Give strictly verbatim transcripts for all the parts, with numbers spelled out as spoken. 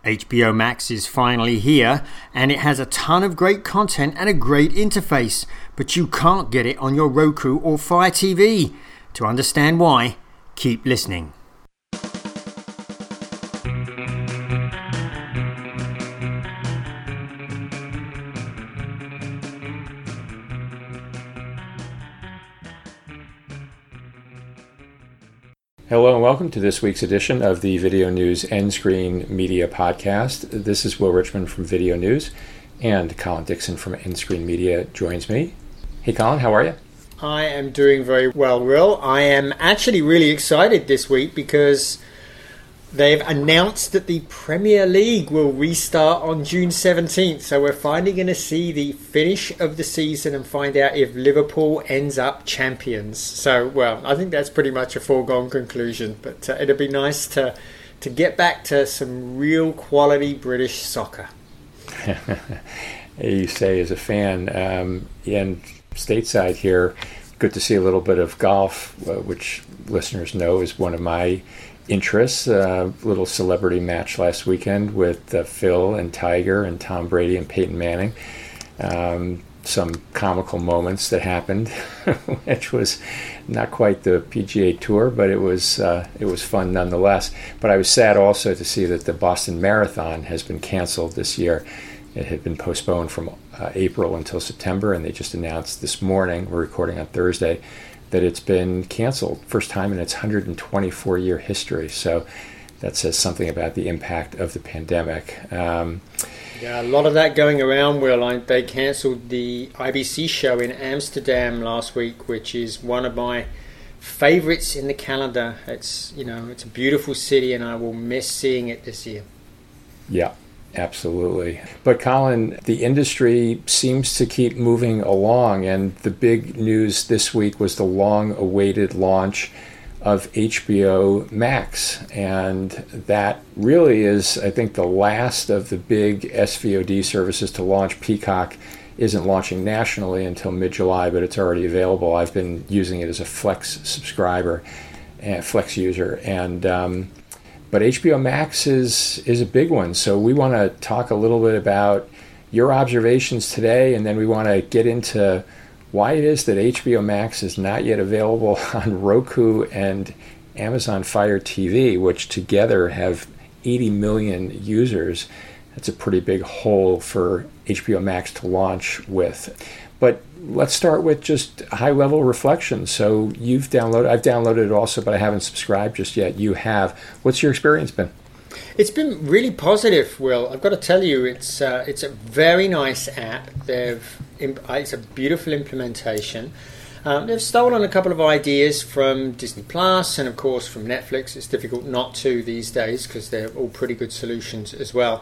H B O Max is finally here, and it has a ton of great content and a great interface, but you can't get it on your Roku or Fire T V. To understand why, keep listening. Hello and welcome to this week's edition of the Video News Endscreen Media Podcast. This is Will Richmond from Video News, and Colin Dixon from Endscreen Media joins me. Hey Colin, how are you? I am doing very well, Will. I am actually really excited this week because they've announced that the Premier League will restart on June seventeenth. So we're finally going to see the finish of the season and find out if Liverpool ends up champions. So, well, I think that's pretty much a foregone conclusion. But uh, it'll be nice to, to get back to some real quality British soccer. You say as a fan, um, and stateside here, good to see a little bit of golf, uh, which listeners know is one of my interests. A uh, little celebrity match last weekend with uh, Phil and Tiger and Tom Brady and Peyton Manning. Um, some comical moments that happened, which was not quite the P G A Tour, but it was uh, it was fun nonetheless. But I was sad also to see that the Boston Marathon has been canceled this year. It had been postponed from uh, April until September, and they just announced this morning, we're recording on Thursday, that it's been canceled, first time in its one hundred twenty-four year history. So that says something about the impact of the pandemic. Um, yeah, a lot of that going around, Will. I, they cancelled the I B C show in Amsterdam last week, which is one of my favourites in the calendar. It's, you know, it's a beautiful city, and I will miss seeing it this year. Yeah. Absolutely. But Colin, the industry seems to keep moving along, and the big news this week was the long-awaited launch of H B O Max. And that really is, I think, the last of the big S V O D services to launch. Peacock isn't launching nationally until mid-July, but it's already available. I've been using it as a Flex subscriber, uh, Flex user, and um, But H B O Max is is a big one, so we want to talk a little bit about your observations today, and then we want to get into why it is that H B O Max is not yet available on Roku and Amazon Fire T V, which together have eighty million users. That's a pretty big hole for H B O Max to launch with. But let's start with just high-level reflection. So you've downloaded, I've downloaded it also, but I haven't subscribed just yet. You have. What's your experience been? It's been really positive, Will. I've got to tell you, it's uh, it's a very nice app. They've it's a beautiful implementation. Um, they've stolen a couple of ideas from Disney Plus and, of course, from Netflix. It's difficult not to these days because they're all pretty good solutions as well.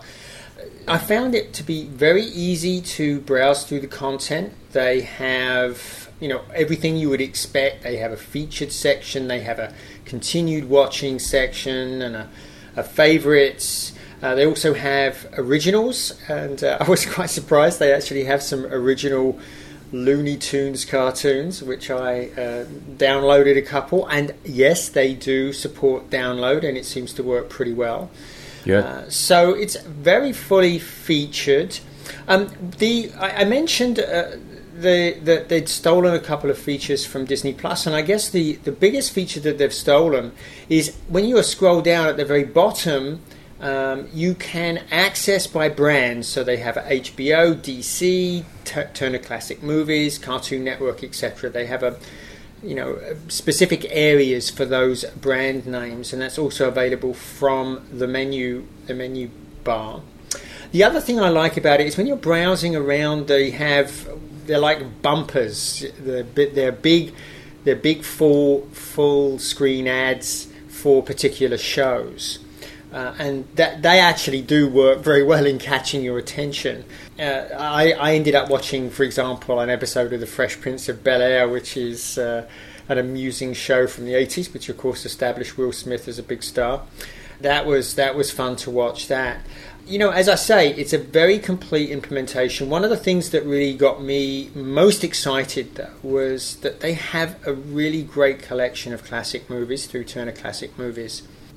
I found it to be very easy to browse through the content. They have, you know, everything you would expect. They have a featured section. They have a continued watching section and a, a favorites. Uh, they also have originals, and uh, I was quite surprised. They actually have some original Looney Tunes cartoons, which I uh, downloaded a couple. And yes, they do support download, and it seems to work pretty well. Yeah. Uh, so it's very fully featured. Um, the I, I mentioned uh, the, that they'd stolen a couple of features from Disney Plus, and I guess the, the biggest feature that they've stolen is when you scroll down at the very bottom, um, you can access by brand. So they have H B O, D C, T- Turner Classic Movies, Cartoon Network, et cetera. They have a you know, specific areas for those brand names, and that's also available from the menu, the menu bar. The other thing I like about it is when you're browsing around, they have they're like bumpers. They're they're big, they're big full full screen ads for particular shows. Uh, and that they actually do work very well in catching your attention. Uh, I, I ended up watching, for example, an episode of The Fresh Prince of Bel-Air, which is uh, an amusing show from the eighties, which of course established Will Smith as a big star. That was that was fun to watch that. You know, as I say, it's a very complete implementation. One of the things that really got me most excited, though, was that they have a really great collection of classic movies through Turner Classic Movies.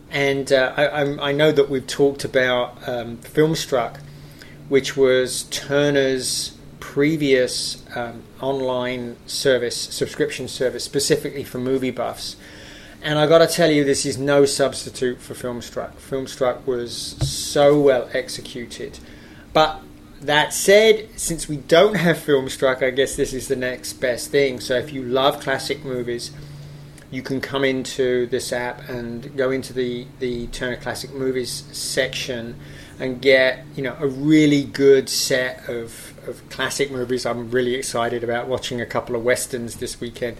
And uh, I, I'm, I know that we've talked about um, Filmstruck, which was Turner's previous um, online service, subscription service, specifically for movie buffs. And I got to tell you, this is no substitute for Filmstruck. Filmstruck was so well executed. But that said, since we don't have Filmstruck, I guess this is the next best thing. So if you love classic movies, you can come into this app and go into the, the Turner Classic Movies section and get, you know, a really good set of, of classic movies. I'm really excited about watching a couple of westerns this weekend.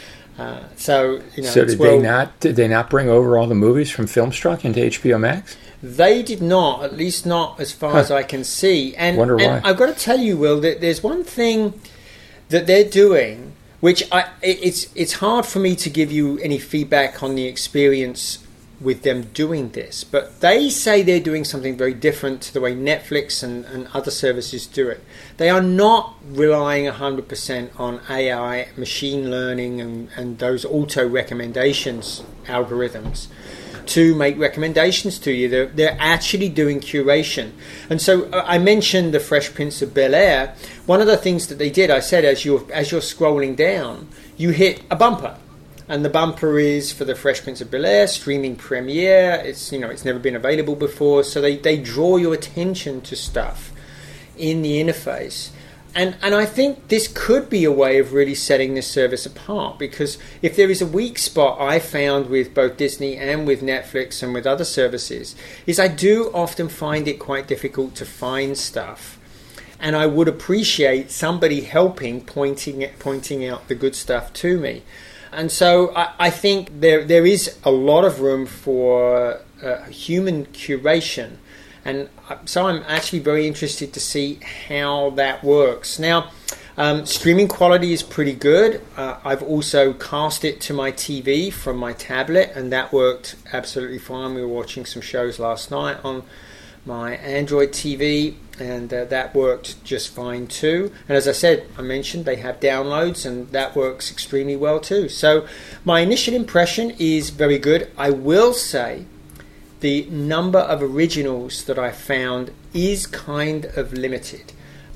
Uh, so, you know, so did well, they not did they not bring over all the movies from Filmstruck into H B O Max? They did not, at least not as far huh. as I can see. And, Wonder and why. I've got to tell you, Will, that there's one thing that they're doing, which I, it's it's hard for me to give you any feedback on the experience with them doing this, but they say they're doing something very different to the way Netflix and, and other services do it. They are not relying one hundred percent on A I, machine learning, and, and those auto recommendations algorithms to make recommendations to you. They're, they're actually doing curation. And so uh, I mentioned the Fresh Prince of Bel-Air. One of the things that they did, I said, as you're, as you're scrolling down, you hit a bumper. And the bumper is for the Fresh Prince of Bel-Air, streaming premiere. It's, you know, it's never been available before. So they, they draw your attention to stuff in the interface. And and I think this could be a way of really setting this service apart, because if there is a weak spot I found with both Disney and with Netflix and with other services, is I do often find it quite difficult to find stuff. And I would appreciate somebody helping, pointing pointing out the good stuff to me. And so I, I think there there is a lot of room for uh, human curation. And so I'm actually very interested to see how that works. Now, um, streaming quality is pretty good. Uh, I've also cast it to my T V from my tablet, and that worked absolutely fine. We were watching some shows last night on my Android T V, and uh, that worked just fine too. And as I said, I mentioned they have downloads, and that works extremely well too. So my initial impression is very good. I will say the number of originals that I found is kind of limited.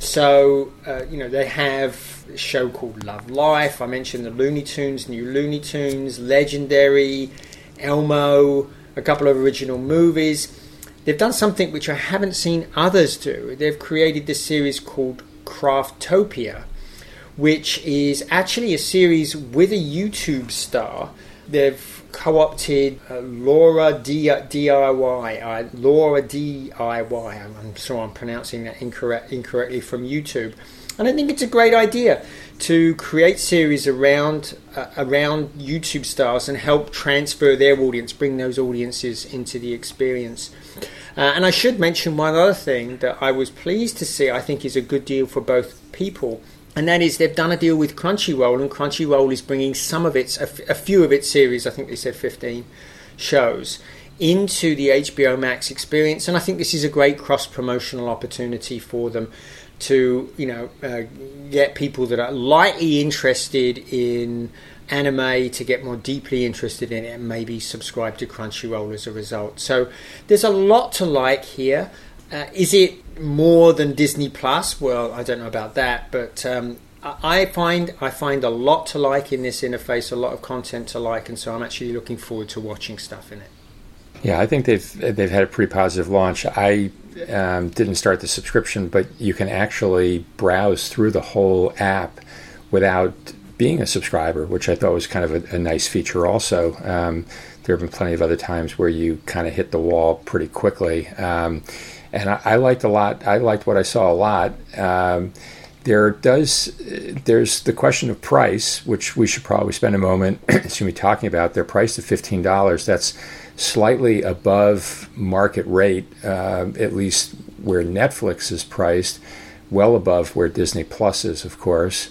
So, uh, you know, they have a show called Love Life. I mentioned the Looney Tunes, New Looney Tunes, Legendary, Elmo, a couple of original movies. They've done something which I haven't seen others do. They've created this series called Craftopia, which is actually a series with a YouTube star. They've co-opted uh, Laura D- DIY, uh, Laura D I Y. I'm, I'm sure I'm pronouncing that incorrect, incorrectly from YouTube. And I think it's a great idea to create series around uh, around YouTube stars and help transfer their audience, bring those audiences into the experience. Uh, and I should mention one other thing that I was pleased to see, I think is a good deal for both people. And that is they've done a deal with Crunchyroll, and Crunchyroll is bringing some of its, a, f- a few of its series, I think they said fifteen shows, into the H B O Max experience. And I think this is a great cross-promotional opportunity for them to, you know, uh, get people that are lightly interested in anime to get more deeply interested in it and maybe subscribe to Crunchyroll as a result. So there's a lot to like here. Uh, is it more than Disney Plus? Well, I don't know about that, but um, I find I find a lot to like in this interface, a lot of content to like, and so I'm actually looking forward to watching stuff in it. Yeah, I think they've they've had a pretty positive launch. I um, didn't start the subscription, but you can actually browse through the whole app without being a subscriber, which I thought was kind of a, a nice feature also. Um, there have been plenty of other times where you kind of hit the wall pretty quickly. Um, And I, I liked a lot. I liked what I saw a lot. Um, there does, there's the question of price, which we should probably spend a moment excuse me, talking about. They're priced at fifteen dollars. That's slightly above market rate, uh, at least where Netflix is priced, well above where Disney Plus is, of course,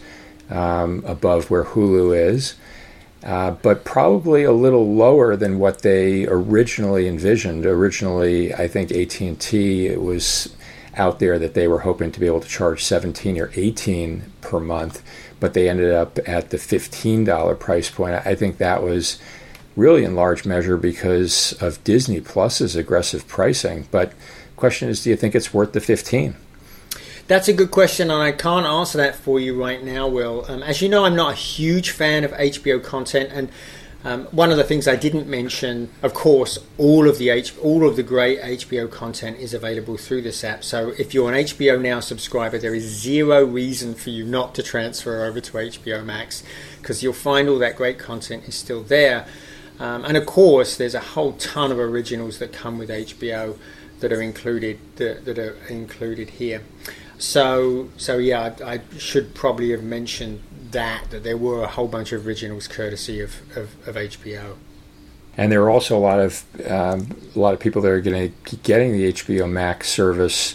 um, above where Hulu is. Uh, but probably a little lower than what they originally envisioned. Originally, I think A T and T, it was out there that they were hoping to be able to charge seventeen or eighteen per month, but they ended up at the fifteen dollars price point. I think that was really in large measure because of Disney Plus's aggressive pricing. But question is, do you think it's worth the fifteen? That's a good question, and I can't answer that for you right now, Will. Um, as you know, I'm not a huge fan of H B O content, and um, one of the things I didn't mention, of course, all of the H- all of the great H B O content is available through this app. So if you're an H B O Now subscriber, there is zero reason for you not to transfer over to H B O Max, because you'll find all that great content is still there. Um, and of course, there's a whole ton of originals that come with H B O that are included that, that are included here. So, so yeah, I, I should probably have mentioned that that there were a whole bunch of originals courtesy of, of, of H B O. And there are also a lot of um, a lot of people that are going to getting the H B O Max service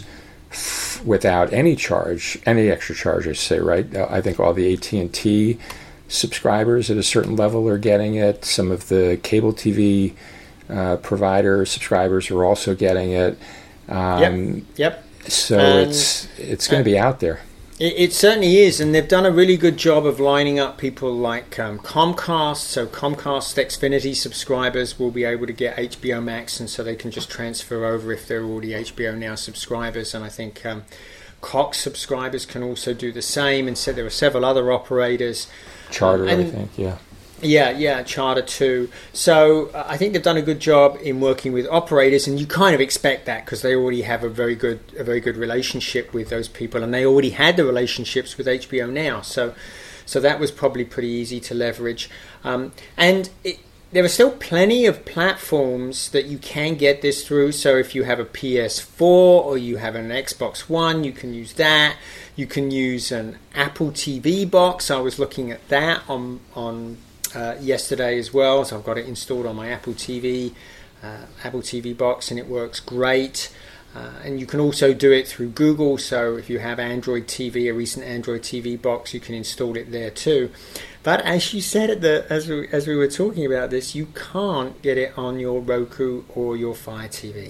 f- without any charge, any extra charge, I should say, right? Uh, I think all the A T and T subscribers at a certain level are getting it. Some of the cable T V uh, provider subscribers are also getting it. Um, yep. Yep. So and, it's it's going to be out there. It, it certainly is, and they've done a really good job of lining up people like um, Comcast. So Comcast Xfinity subscribers will be able to get H B O Max, and so they can just transfer over if they're already H B O Now subscribers. And I think um, Cox subscribers can also do the same. And so there are several other operators. Charter, um, and, I think, yeah. Yeah, yeah, Charter too. So uh, I think they've done a good job in working with operators, and you kind of expect that because they already have a very good, a very good relationship with those people, and they already had the relationships with H B O Now. So, so that was probably pretty easy to leverage. Um, and it, there are still plenty of platforms that you can get this through. So if you have a P S four or you have an Xbox One, you can use that. You can use an Apple T V box. I was looking at that on on. Uh, yesterday as well, so I've got it installed on my Apple T V, uh, Apple T V box, and it works great. Uh, and you can also do it through Google. So if you have Android T V, a recent Android T V box, you can install it there too. But as you said at the as we, as we were talking about this, you can't get it on your Roku or your Fire T V.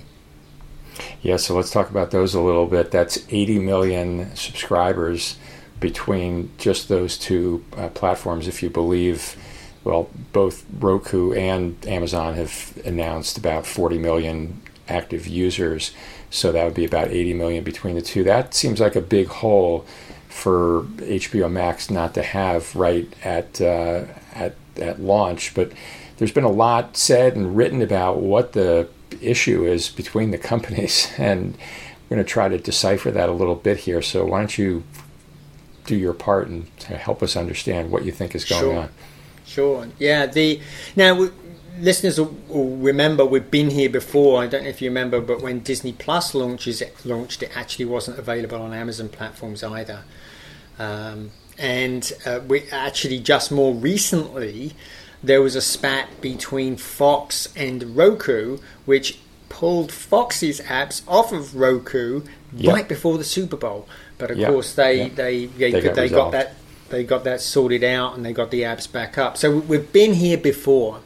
Yeah, so let's talk about those a little bit. That's eighty million subscribers between just those two uh, platforms, if you believe. Well, both Roku and Amazon have announced about forty million active users, so that would be about eighty million between the two. That seems like a big hole for H B O Max not to have right at uh, at at launch. But there's been a lot said and written about what the issue is between the companies, and we're going to try to decipher that a little bit here. So why don't you do your part and help us understand what you think is going Sure. on? Sure. Yeah. The now we, listeners will, will remember we've been here before. I don't know if you remember, but when Disney Plus launches it, launched, it actually wasn't available on Amazon platforms either. Um, and uh, we actually just more recently there was a spat between Fox and Roku, which pulled Fox's apps off of Roku Yep. right before the Super Bowl. But of Yep. course, they Yep. they they, They got they got resolved. that. They got that sorted out and they got the apps back up. So we've been here before.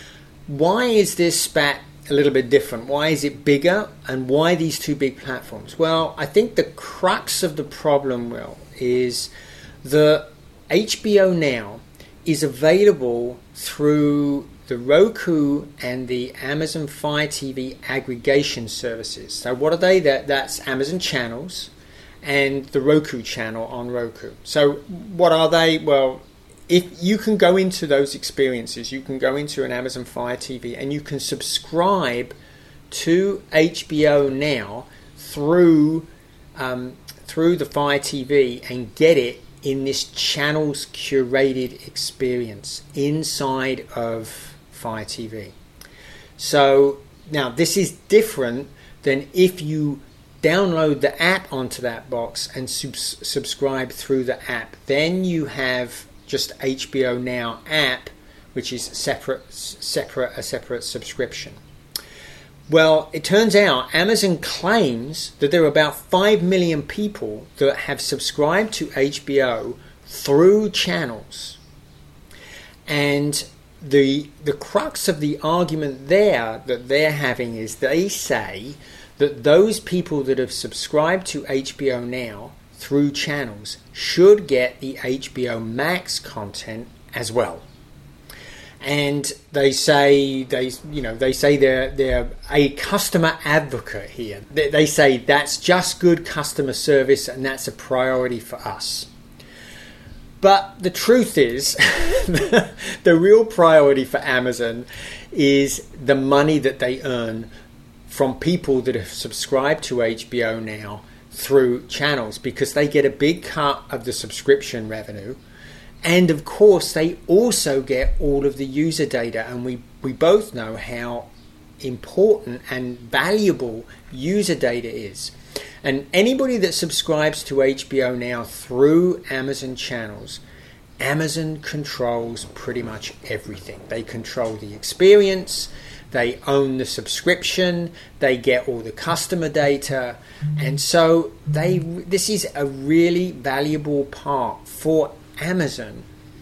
Why is this spat a little bit different? Why is it bigger? And why these two big platforms? Well, I think the crux of the problem, Will, is the H B O Now is available through the Roku and the Amazon Fire T V aggregation services. So what are they? That That's Amazon channels and the Roku channel on Roku. So what are they? Well, if you can go into those experiences, you can go into an Amazon Fire T V and you can subscribe to H B O Now through um, through the Fire T V and get it in this channels curated experience inside of Fire T V. So now this is different than if you download the app onto that box and sub- subscribe through the app. Then you have just H B O Now app, which is separate, separate, a separate subscription. Well, it turns out Amazon claims that there are about five million people that have subscribed to H B O through channels. And the the crux of the argument there that they're having is they say that those people that have subscribed to H B O Now through channels should get the H B O Max content as well. and they say they you know they say they're they're a customer advocate here. They, they say that's just good customer service and that's a priority for us. But the truth is, the real priority for Amazon is the money that they earn from people that have subscribed to H B O now through channels, because they get a big cut of the subscription revenue. And of course, they also get all of the user data. And we, we both know how important and valuable user data is. And anybody that subscribes to H B O now through Amazon channels, Amazon controls pretty much everything. They control the experience, they own the subscription, they get all the customer data, and so they this is a really valuable part for Amazon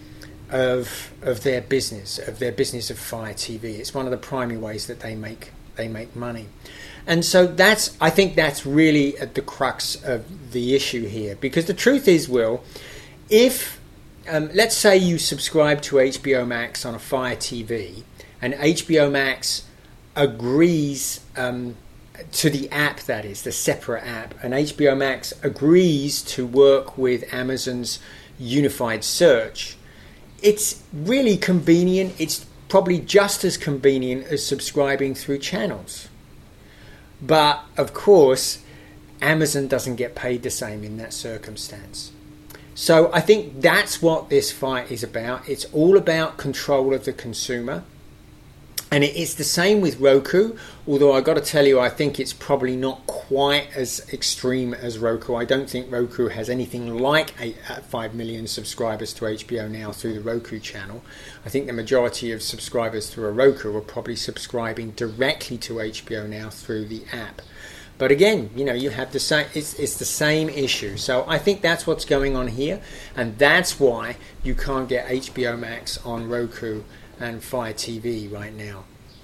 of of their business, of their business of Fire T V. It's one of the primary ways that they make they make money. And so that's, I think that's really at the crux of the issue here. Because the truth is, Will, if, um, let's say you subscribe to H B O Max on a Fire T V, and H B O Max agrees um, to the app, that is, the separate app, and H B O Max agrees to work with Amazon's unified search, it's really convenient. It's probably just as convenient as subscribing through channels. But, of course, Amazon doesn't get paid the same in that circumstance. So I think that's what this fight is about. It's all about control of the consumer. And it is the same with Roku, although I got to tell you, I think it's probably not quite as extreme as Roku. I don't think Roku has anything like eight, uh, five million subscribers to H B O now through the Roku channel. I think the majority of subscribers through a Roku are probably subscribing directly to H B O now through the app. But again, you know, you have the same, it's, it's the same issue. So I think that's what's going on here. And that's why you can't get H B O Max on Roku and Fire T V right now.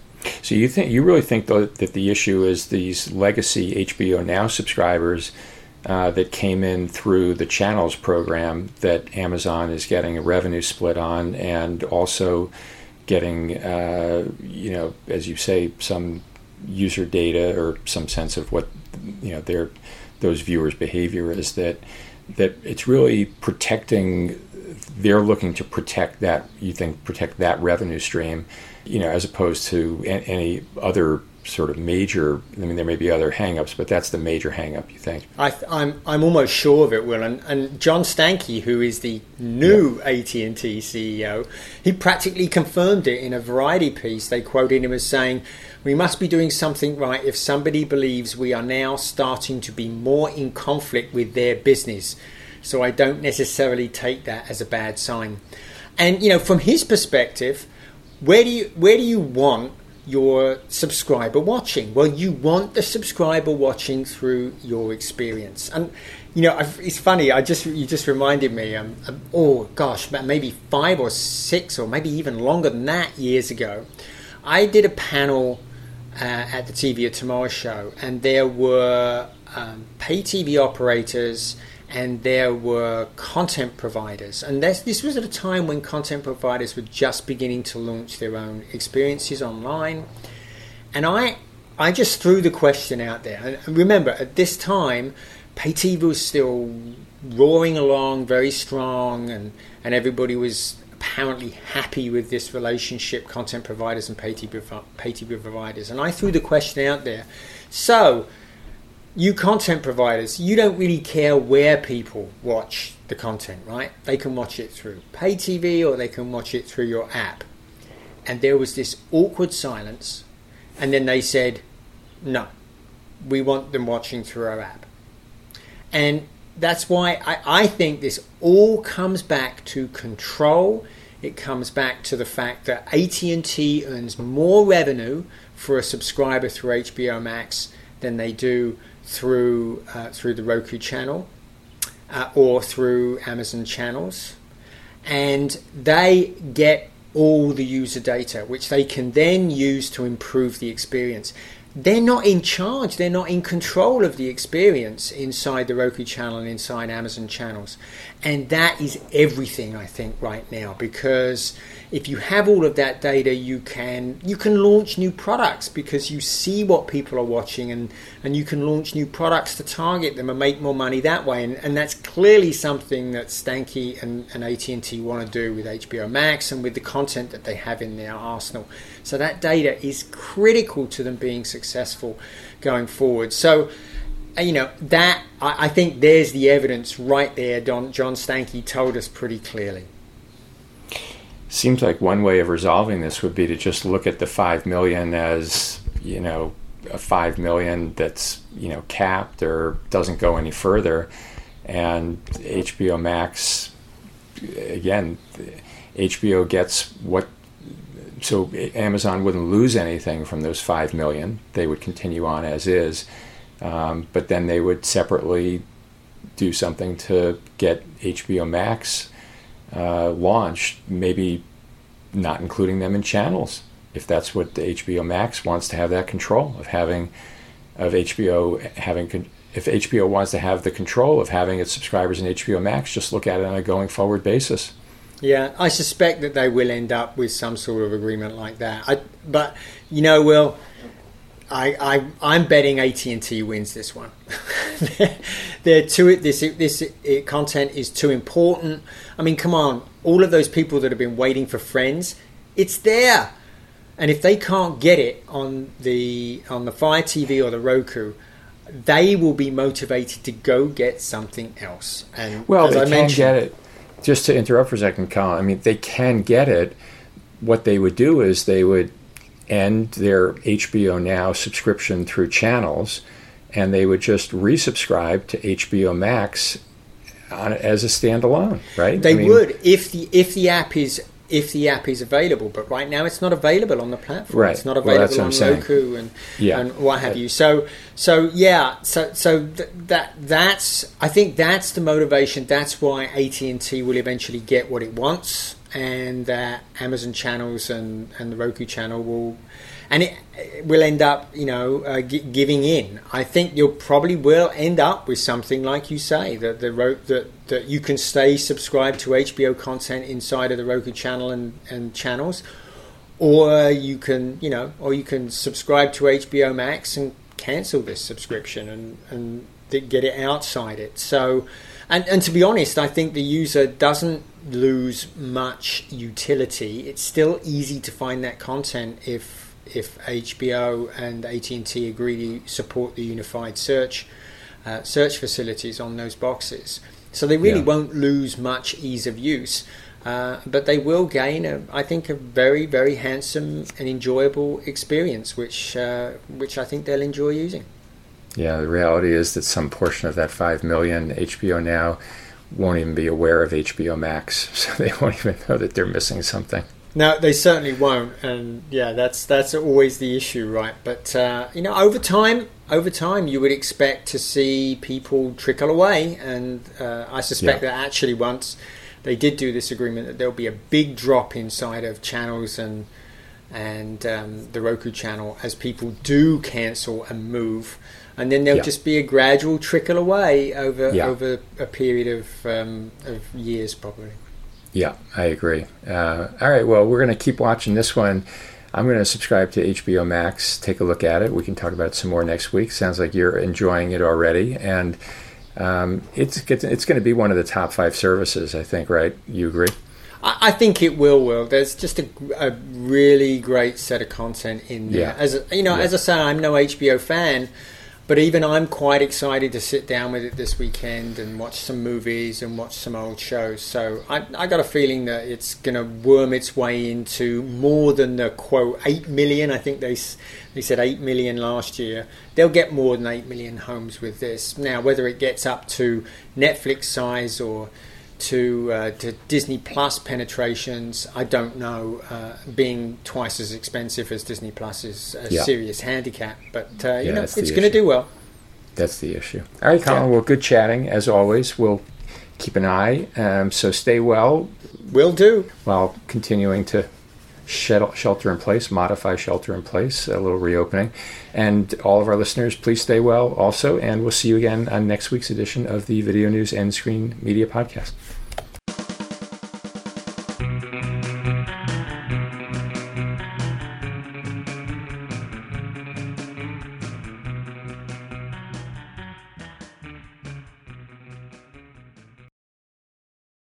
So you think you really think though, that the issue is these legacy H B O Now subscribers uh, that came in through the channels program that Amazon is getting a revenue split on, and also getting uh, you know, as you say, some user data or some sense of what, you know, their those viewers' behavior is, that that it's really protecting. They're looking to protect that, you think, protect that revenue stream, you know, as opposed to a- any other sort of major, I mean, there may be other hang-ups, but that's the major hang-up, you think? I th- I'm I'm almost sure of it, Will. And, and John Stankey, who is the new yeah. A T and T C E O, he practically confirmed it in a Variety piece. They quoted him as saying, "We must be doing something right if somebody believes we are now starting to be more in conflict with their business. So I don't necessarily take that as a bad sign." And, you know, from his perspective, where do you where do you want your subscriber watching? Well, you want the subscriber watching through your experience. And, you know, it's funny, I just you just reminded me, um, um, oh gosh, maybe five or six or maybe even longer than that years ago, I did a panel uh, at the T V of Tomorrow show, and there were um, pay T V operators and there were content providers. And this, this was at a time when content providers were just beginning to launch their own experiences online. And I I just threw the question out there. And remember, at this time, pay T V was still roaring along, very strong, and, and everybody was apparently happy with this relationship, content providers and pay T V, pay T V providers. And I threw the question out there. So, you content providers, you don't really care where people watch the content, right? They can watch it through pay T V or they can watch it through your app. And there was this awkward silence. And then they said, no, we want them watching through our app. And that's why I, I think this all comes back to control. It comes back to the fact that A T and T earns more revenue for a subscriber through H B O Max than they do through uh, through the Roku channel uh, or through Amazon channels, and they get all the user data, which they can then use to improve the experience. they're not in charge. They're not in control of the experience inside the Roku channel and inside Amazon channels. And that is everything, I think, right now, because if you have all of that data, you can you can launch new products because you see what people are watching, and, and you can launch new products to target them and make more money that way. And, and that's clearly something that Stankey and, and A T and T want to do with H B O Max and with the content that they have in their arsenal. So that data is critical to them being successful going forward. So, you know, that I, I think there's the evidence right there. Don, John Stankey told us pretty clearly. Seems like one way of resolving this would be to just look at the five million as, you know, a five million that's, you know, capped or doesn't go any further. And H B O Max, again, H B O gets what, so Amazon wouldn't lose anything from those five million. They would continue on as is. Um, but then they would separately do something to get H B O Max Uh, launched, maybe not including them in channels, if that's what the H B O Max wants to have that control of having, of H B O having, if H B O wants to have the control of having its subscribers in H B O Max, just look at it on a going forward basis. Yeah, I suspect that they will end up with some sort of agreement like that. I, but, you know, Will, I, I, I'm betting A T and T wins this one. They're too, this this it, content is too important. I mean, come on, all of those people that have been waiting for Friends, it's there, and if they can't get it on the on the Fire T V or the Roku, they will be motivated to go get something else. And well, as they I can mentioned, get it. Just to interrupt for a second, Colin. I mean, they can get it. What they would do is they would end their H B O Now subscription through channels, and they would just resubscribe to H B O Max on, as a standalone, right? They I mean, would if the if the app is if the app is available, but right now it's not available on the platform. Right. It's not Well, available that's what on I'm Roku and Yeah. and what have you. So so yeah, so so th- that that's I think that's the motivation. That's why A T and T will eventually get what it wants, and that Amazon channels and and the Roku channel will. And it, it will end up, you know, uh, g- giving in. I think you'll probably will end up with something like you say, that the ro- that that you can stay subscribed to H B O content inside of the Roku channel and, and channels, or you can, you know, or you can subscribe to H B O Max and cancel this subscription and and get it outside it. So, and and to be honest, I think the user doesn't lose much utility. It's still easy to find that content if. if H B O and A T and T agree to support the unified search uh, search facilities on those boxes. So they really yeah. won't lose much ease of use, uh, but they will gain, a, I think, a very, very handsome and enjoyable experience, which uh, which I think they'll enjoy using. Yeah, the reality is that some portion of that five million H B O Now won't even be aware of H B O Max, so they won't even know that they're missing something. No, they certainly won't, and yeah, that's that's always the issue, right? But uh, you know, over time, over time, you would expect to see people trickle away, and uh, I suspect yeah. that actually once they did do this agreement, that there'll be a big drop inside of channels and and um, the Roku channel as people do cancel and move, and then there'll yeah. just be a gradual trickle away over yeah. over a period of um, of years, probably. Yeah, I agree. Uh, all right, well, we're going to keep watching this one. I'm going to subscribe to H B O Max, take a look at it. We can talk about it some more next week. Sounds like you're enjoying it already. And um, it's it's going to be one of the top five services, I think, right? You agree? I think it will, Will. There's just a, a really great set of content in there. Yeah. As a, you know, yeah. as I say, I'm no H B O fan, but even I'm quite excited to sit down with it this weekend and watch some movies and watch some old shows. So I, I got a feeling that it's going to worm its way into more than the, quote, eight million. I think they they said eight million last year. They'll get more than eight million homes with this. Now, whether it gets up to Netflix size or to uh, to Disney Plus penetrations, I don't know. Uh, being twice as expensive as Disney Plus is a yeah. serious handicap, but uh, you yeah, know it's going to do well. That's the issue. All right, Colin. Yeah. Well, good chatting as always. We'll keep an eye. Um, so stay well. Will do. While continuing to shelter in place, modify shelter in place, a little reopening. And all of our listeners, please stay well also, and we'll see you again on next week's edition of the Video News and Screen Media Podcast.